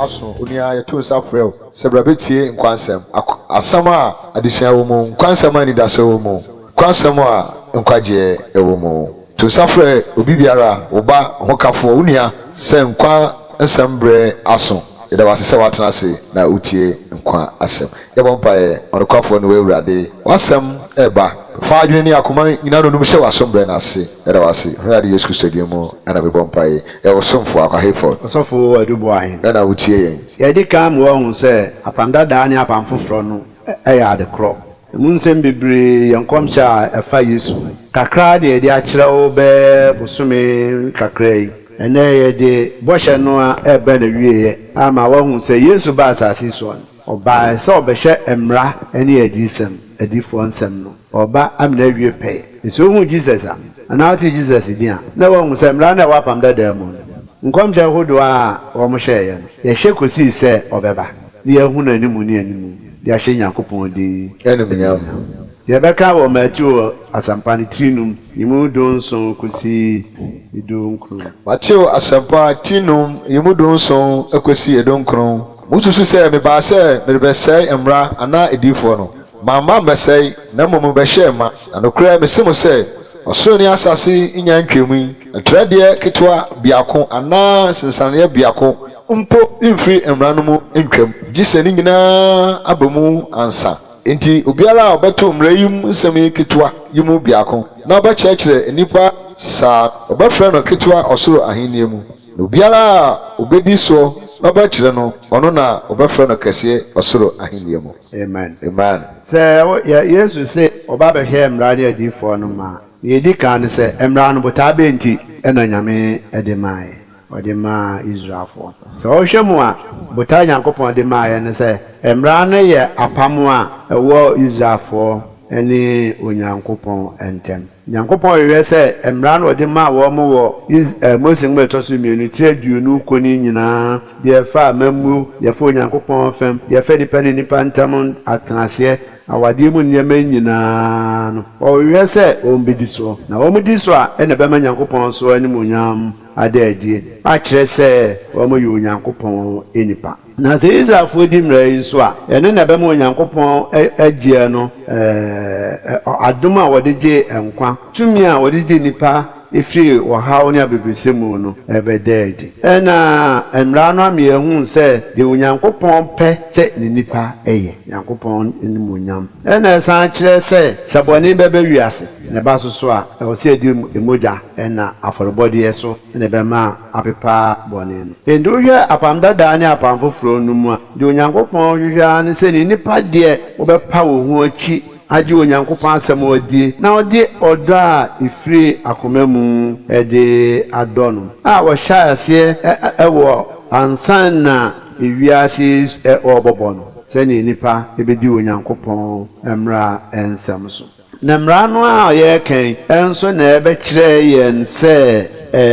aso unia yeto nsafrel sebrabetie nkwansem asama adesua wo mu nkwansem ani daso wo mu kwansem a nkwaje ewo mu to nsafrel obi biara oba hokafo unia se nkwa nsembre aso ida wasese watenase na utie nkwa asem yebompa onokafo no wewurade wasem eba fa adwene ni akoma nyina no numhye wasombre na ase ida wase hwade Yesu Kristo diemo ana bebompa wosomfo akahefo osofo adubo ahin na utie yen yedi kam wo hu se apamdada ni apamfoforo no eya de kro munsem bebre yankomcha efa Yesu kakra de yedi akire wo be bosome kakra yi ene yedi boshe no a ebe na wieye ama wo hu se Yesu ba asase so oba se obehye emra ene yedisem adifo nsem no oba amna wie pe so hu Jesus ana oti Jesus dia na wo hu se emra na wapamdada mu nkomcha hodo a wo mo hye ye hye kosi se obeba ni ehunu animu ni animu dia hye Yakopon di enumnyam ye beka wo Matthew asampani tinum yimu donso kosi edonkron Matthew asampa tinum yimu donso akosi edonkron mususu se me ba se me be se emra ana edifo no mama mbesai na momu be hye ma anokra me simo se osoro ni asase inya ntwemu atrade ketwa biako ana sensane biako mpo imfiri emra no mu ntwam gisani nyina abamu ansa enti obiara obeto mrayim nsemi ketwa yimu biako na obechekire nipa sa obefre no ketwa osoro ahenie mu obiara obedi so na obechire no ono na obefre no kese osoro ahenie mu amen amen se Yesu se oba be hwe emra de adifo no ma yedi kan se emra no bota be nti ena nyame edemai odema Israelfo so ohwemu a bota Yakopon de ma ye ne se emra no ye apamo a ewo Israelfo eni Onyankopon entem Yakopon ye se emra no de ma wo mo wo Mose ngbeto so mienu tiaduonu koni nyina de fa mamu de fa Onyankopon fam de fa nipa ntam atenase awade mu nyema nyina no o ye se o mbedi so na o mudi so a ene be ma Yakopon so ani munyam adaadie a kire se o mo yo Onyankopon enipa na se Israelfo di mra yi so a ene na be ma Onyankopon agie no adom a wode je enkwa tumi a wode je nipa ifri wo hawo ni abebese mu no ebedaadi ena emra no ame ehun se de Onyankopon pe se ni nipa eye Yakopon enimonyam ena san kire se saboni bebe wiase ne ba so a o se di emoja ena aforbode yeso ne be ma apepa bone no endo hwe apamdada ni apamfoforo no mu a de Onyankopon hwehwa ne se ni nipa de obepa wo hu achi aji Onyankopon asem odi na odi odo a ifri akomamu ede adono a wo hyase ewo ansan na ewiase obobono se ni nipa ebedi Onyankopon emra ensem so na mra no a ye kan enso na ebe kire yen se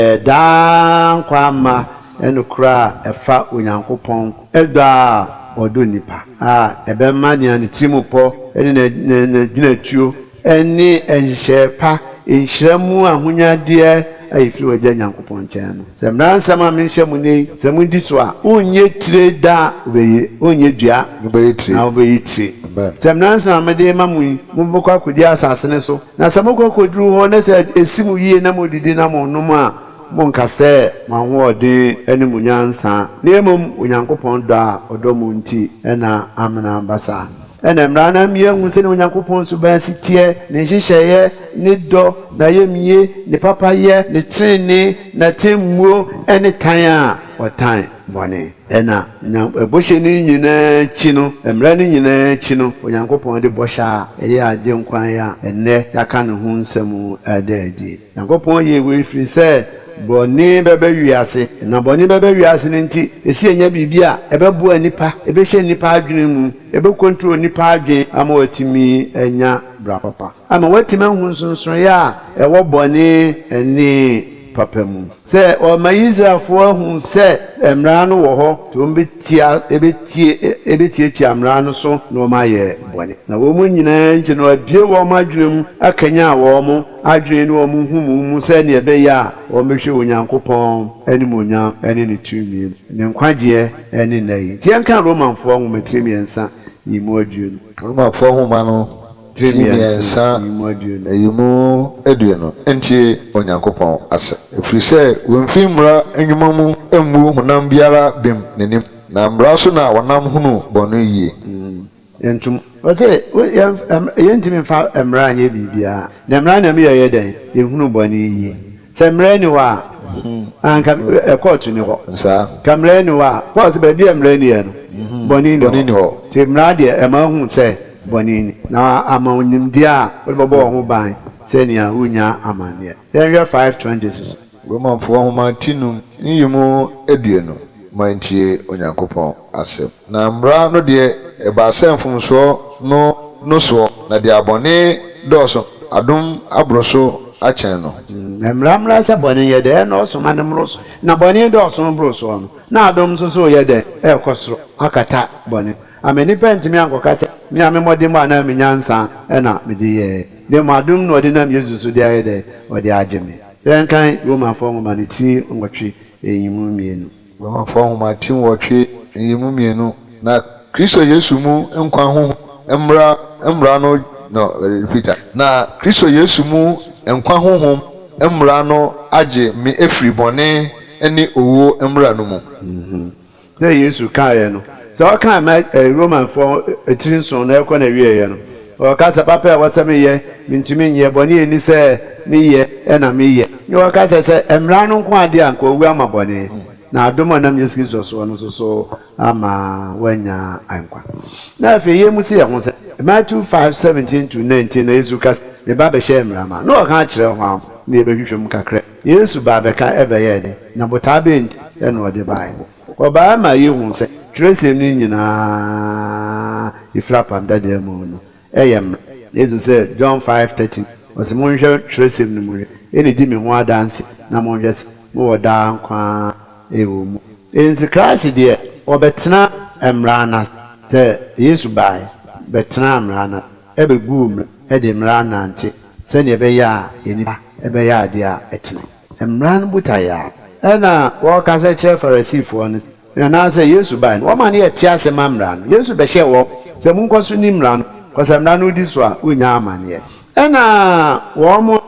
dan kwama enukra efa Onyankopon eda odo nipa ebe mania ni timupo eni na ginatuo eni enhyepa enhyiramu ahunyade ayifiri wagya Nyankopon nkyɛn no sɛ mransam a menhyɛ mu nei sɛ mundi so a onye tire da obeye onye dua obeye tire na obeye tire sɛ mransam a mede ma mu mubokɔ akodi asase ne so na sɛ mokɔ koduru hɔ na sɛ esimu yie na modidi na monom a monkase manwode eni munyansa nemom Onyankopon do a odomu nti ena amena basa ena mrana mie hu se ne Onyankopon so ba sitie ne hyehyeye ne do na yemie ne papaye ne trene na temmuo ene tan a otan bone ena boshe ni nyina chi no mra ni nyina chi no Onyankopon de bosha eye agye nkwan ya enne yaka ne hu nsemu adaadi Onyankopon ye we firi se boni bebe wiase na boni bebe wiase nti esi enya bibia ebebu anipa ebehye nipa adwene mu ebe control nipa adwen ama watimi enya bra papa ama watimi hu nsonson ya ewo boni eni papa mu sɛ ɔma Israelfoɔ hu sɛ mmara no wɔ hɔ to ebetiatia mmara no so na ɔma yɛ bɔne na wɔn mu nyinaa nti na abie wɔn adwene mu akanya wɔn adwene ne wɔn humu mu sɛ ne ɛbɛyɛ a wɔn bɛhwɛ Onyankopɔn animuonyam ne ne tumi ne nkwagyeɛ ne nayi tie nka Romanfoɔ nwoma 3:3 yi mu aduonu Romanfoɔ nwoma no 3:3 yi mu aduonu ntie Onyankopɔn ase efiri sɛ wɔmfi mmara enwuma mu emmu honam biara bem n'anim na mmara so na wɔnam hunu bɔno yie entum wɔsɛ yɛntimi fa mmara nyɛ bibia na mmara na meyɛ den yɛhunu bɔne yie sɛ mmara ni hɔ a anka kɔɔto ni hɔ nsa ka mmara ni hɔ a kɔɔto baabi a mmara ni yɛ no bɔne ni hɔ te mmara deɛ ɛma hu sɛ bɔne ni na ama onimdeɛ a wɔbɛbɔ wɔn ho ban sɛ nea wonya amanneɛ yɛhwɛ 5:20 Romanfoɔ nwoma 5 yi mu aduonu mantie Onyankopɔn asɛm na mmara no deɛ ɛbaasɛ mfomsoɔ no soɔ na deɛ abɔne dɔɔso adom aboroso akyɛn no mmara sɛ bɔne yɛ dɛ na ɔsoma ne mmoro so na bɔne dɔɔso boro soɔ no na adom nso so yɛ dɛ ɛkɔ soro akata bɔne ama nipa ntumi ankɔka sɛ me a memɔde mu anaa menya nsa ɛna mede yɛ de mu adom na ɔde nam Yesu so de ayɛ dɛ ɔde agye me yɛnkan Romanfoɔ nwoma no 3:2 Romanfoɔ nwoma 3:2 na Kristo Yesu mu nkwa ho mmara no repeater na Kristo Yesu mu nkwa honhom mmara no agye me efiri bɔne ne owo mmara no mu na Yesu kaeɛ no sɛ ɔka ma Romanfoɔ 3:9 na ɛkɔ na wieɛ no ɔka papa a wɔsɛ meyɛ mentumi nyɛ bɔne ani sɛ meyɛ ɛna meyɛ ne ɔka sɛ mmara no nko ade a nka owu ama bɔne na adom a nam Yesu Kristo so no so ama wanya ankwa na afei yɛ mu si yɛ ho sɛ Matthew 5:17-19 na Yesu ka me ba bɛhyɛ mmara ma na ɔka kyerɛ ho na yɛbɛhwehwɛ mu kakra Yesu ba bɛka ɛbɛyɛ de na botaa bɛnti ɛna ɔde bae ɔbaa ma yɛhu sɛ twerɛsɛm no nyinaa ifra pam dadeɛ mu no ɛyɛ mmara Yesu sɛ John 5:13 ɔsɛ monhwɛ twerɛsɛm no mu ɛne di me ho adanse na monhwɛ sɛ mowɔ daa nkwa ewo mu ensi Christ deɛ ɔbɛtena mmara na sɛ Yesu bae bɛtena mmara na ɛbɛgu mmara ɛde mmara nante sɛnea ɛbɛyɛ a yɛnipa ɛbɛyɛ adeɛ a ɛtene mmara no botaeɛ a ɛna wɔkasa kyerɛ Farisifoɔ no anaasɛ Yesu bae no wɔma ne yɛte ase ma mmara no Yesu bɛhyɛ wɔ sɛ monkɔ so ni mmara no kɔsɛ mmara no wodi so a wonya amanneɛ ɛna wɔn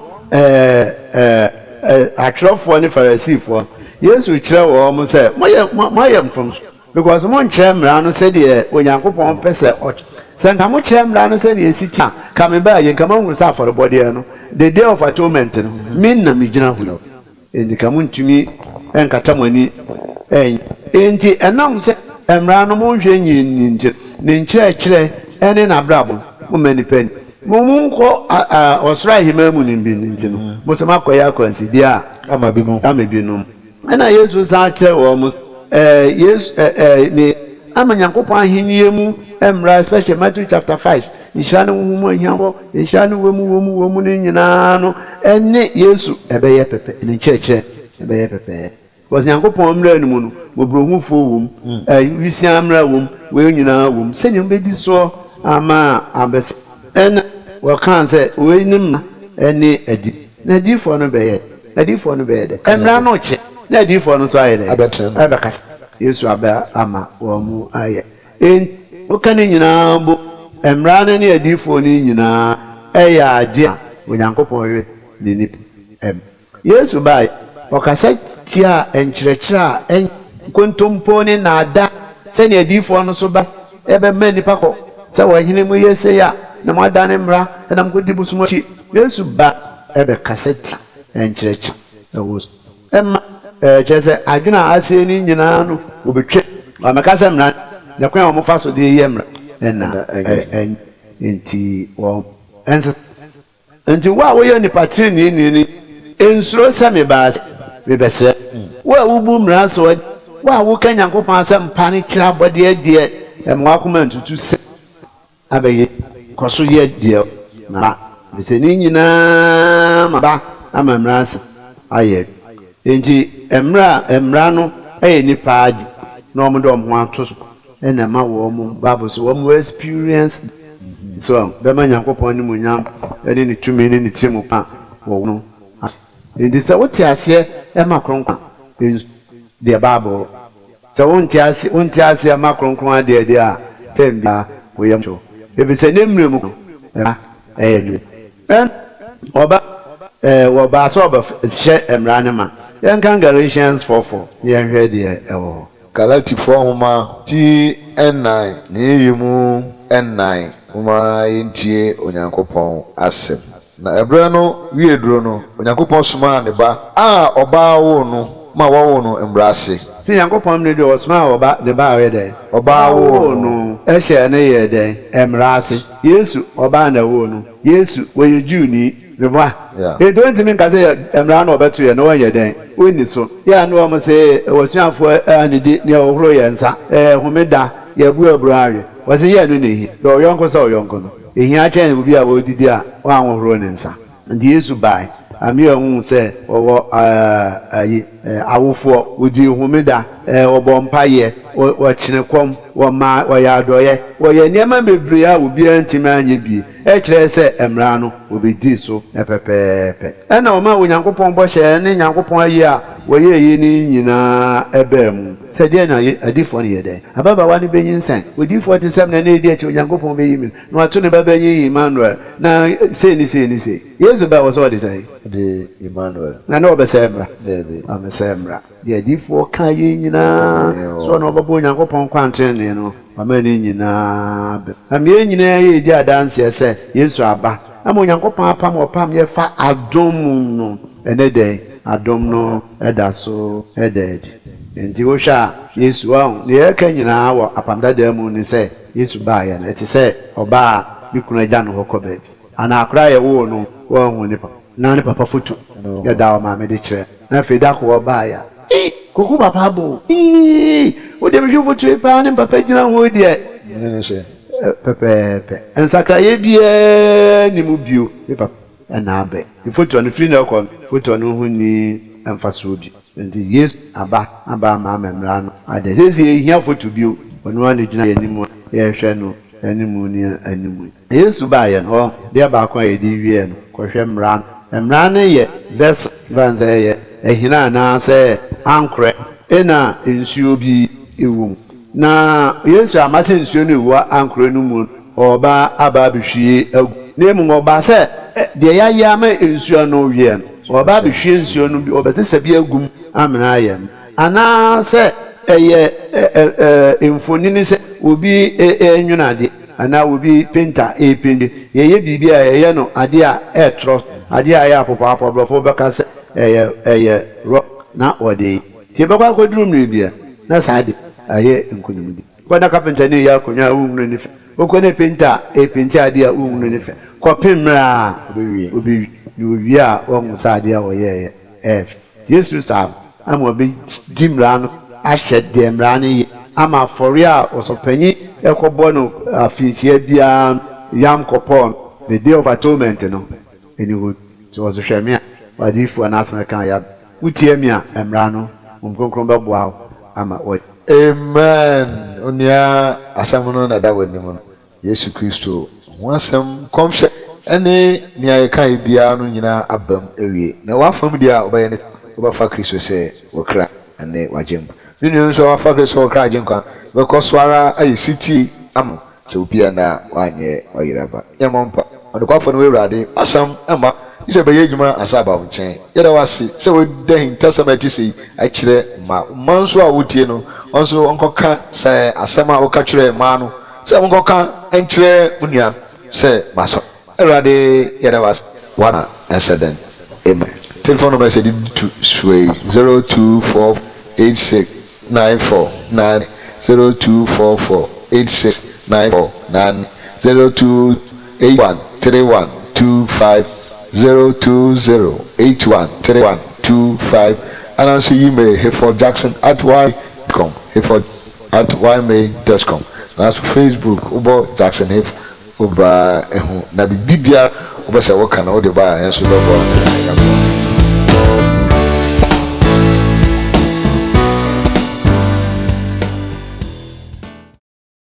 atwerɛfoɔ ne Farisifoɔ Yesu kyerɛ wɔn sɛ moyɛ mfomso because mo nkyerɛ mmara no sɛdeɛ Onyankopɔn pɛ sɛ ɔkyerɛ sɛ nka mo kyerɛ mmara no sɛdeɛ esi ti a ka me baa yɛ nka mo ahunu sɛ afɔrebɔdeɛ no the day of atonement no me na megyina ho enti ka mo ntumi ɛnkata mo ani enti ɛnam sɛ mmara no mo nhwɛ nyinti ne nkyerɛkyerɛ ɛne n'abrabɔ mo ma nipa ni mo nkɔ ɔsoro ahema mu ne bi nti no mo sɛ makɔyɛ akwansideɛ a ama bi nom ɛna Yesu san kyerɛ wɔn mo Yesu ne ama Nyankopɔn ahenni mu mmara especially Matthew chapter 5 nhyira no mu ahiabɔ nhyira no wɔ mu ne nyinaa no ɛne Yesu ɛbɛyɛ pɛpɛ ne kyerɛkyerɛ ɛbɛyɛ pɛpɛ was Nyankopɔn mmara no mu no mobrohufo wɔ mu wisia mmara wɔ mu wɔ nyinaa wɔ mu sɛnea mbɛdi so ama abɛs ɛna wɔkan sɛ wɔ nim ɛne adi na adifoɔ no bɛyɛ dɛ mmara no kyɛ na adifoɔ no so ayɛ dɛ ɛbɛkasa Yesu abɛ ama wɔn mu ayɛ woka ne nyinaa bo mmara no ne adifoɔ no nyinaa ɛyɛ ade a Onyankopɔn hwɛ ne nipa Yesu bae ɔkasa tia nkyerɛkyerɛ a nkontompo ne naada sɛnea adifoɔ no so ba ɛbɛma nipa kɔ sɛ wɔhene mu yɛ sɛ ya na mo adane mmara ɛna mokɔdi bosom akyi Yesu ba ɛbɛkasa tia nkyerɛkyerɛ ɛwɔ so ɛma kyerɛ sɛ adwene a asɛ ne nyinaa no wɔbɛtwe ɔmɛka sɛ mmara na kwan a wɔfa so de yɛ mmara ɛna nti wɔn nti wo a woyɛ nipa tirinii ni nsuro sɛ mebɛsrɛ wo a wobu mmara so wo a woka Nyankopɔn asɛ mpa ne kyerɛ abɔdeɛ deɛ ɛma wakoma ntutu sɛ abɛyɛ kɔ so yɛ deɛ ma bisɛ ne nyinaa ma ba ama mmara sɛ ayɛ enti emra no nipa adi na omo do mo ato so na ma wo mo Bible so wo experience so be ma Nyankopon ni munyam ene ni tumi ni timu pa wo no enti se wo ti ase ma kronkron the Bible so wonti ase ma kronkron ade a tembia wo yam so ebi se nemre mu oba so oba she emra ne ma yan kan Galatians 4:4 yan hwe de Galatifoɔ homa ti N9 ne yimu N9 homa yintie Onyankopɔn asɛm na ebre no wie duro no Onyankopɔn soma ne ba ɔba wo no ma wo no embrase ti Nyankopɔn ne de osoma oba de ba we de ɔba wo no ehye ne ye de emrase Yesu oba na wo no Yesu wo ye Juni Reba. E don't mean kaze emra na obeto ye no won den. Oni so. Ya no am say wosuafo anidi ne ohoro ye nsa. Homeda ye bu abrawe. Wose ye no nehi. Do yonko so yonko no. Ehi a chen bi a wodidi a wa ohoro ne nsa. Ndi Yesu bai. Ami ohun se owo awofo odi homeda obo mpaye wo chinekom wo ma wo ya doye wo ye niam bebre a obi antimi anye bi kire se emra no obedi so pepepe na o ma wo Nyankopon bo hye ne Nyankopon ayi a wo ye yi ni nyina ebe mu se de na adifo ne ye de ababa wa ne benyin san odifo te sem na ne di achi Nyankopon be yi mi no ato ne baba nyi Emmanuel na se ni Yesu ba wo so de sai de Emmanuel na no be se emra amsemra de adifo ka yi nyina so na obabo Nyankopon kwanten ne no amani nyina be amye nyina ye di adanse ese Yesu aba ama Nyankopon apam opam ye fa adom no enede adom no edaso eded enti wo hwa Yesu a ne ye ka nyina wo apamda da mu ni se Yesu ba ye na eti se oba bi kunu agya no hokọ baabi ana akra ye wo no wo hu ni papa na ni papa foto ya da ma me de kire na fe da ko ba ya kuku papa bo o de mi foto e pa ni papa gina ho die pepe ensakra ye bia ni mu bio e papa na abe the foto no free na ko foto no hu ni emfaso bi nti Yesu aba ma memra no ade sesi ehia foto bio onu ane gina ye nimu ye hwe no animu ni animu Yesu ba ye no de ba kwa ye di wie no ko hwe memra ne ye verse vanze ye ehina na se ankre ena nsuo bi ewu na Yesu amase nsuo no ewu ankre no mu oba aba bihwie agu nemu oba se de ya ma nsuo no wie no oba bihwie nsuo no bi obese se bi agum amena ayem ana se eye emfonini se obi enwunade ana obi painter pende ye bibia ye no ade a etro ade a ya popo apobrofo beka se eye rock na ode ti be kwa kodrum no bia na saade aye nkunimudi kwa na carpenter ne ya konya umnu ni fe okone painter painter ade a umnu ni fe ko pemra obi wi a o musade a o ye Yesu stab am obi dimra no ahye demra ne ama for ya osopanyi ekobo no afinchia bia yam kopon the day of atonement no anyway so was hwemia wadifu anasema kan ya utie mi a emra no mkonkron beboa ama o amen onia asamono na da wani mu Yesu Kristo wasem komhye ene nia yekan bia no nyina abam ewie na wafam dia obaye ne obafa Kristo se wokra ene wajem ninu so wafa Kristo wokra ajenkwa because wara ayi city am so bia na wanye oyiraba yamompa odekwafo no wewrade asam ema ise be yejuma asaba nchen yeda wasi se we den tasamati sei akire manso a wotie no onso onkoka se asama woka kire ma no se onkoka enkire unia se baso erade yeda wasi wana accident amen telephone number say to sway 0244869499 0244869499 02813125 020813125 and also email hayfordjackson@y.com hayford@ymail.com and also Facebook ubo Jackson Hayf uba na bibia uba se woka na ode ba enso lobo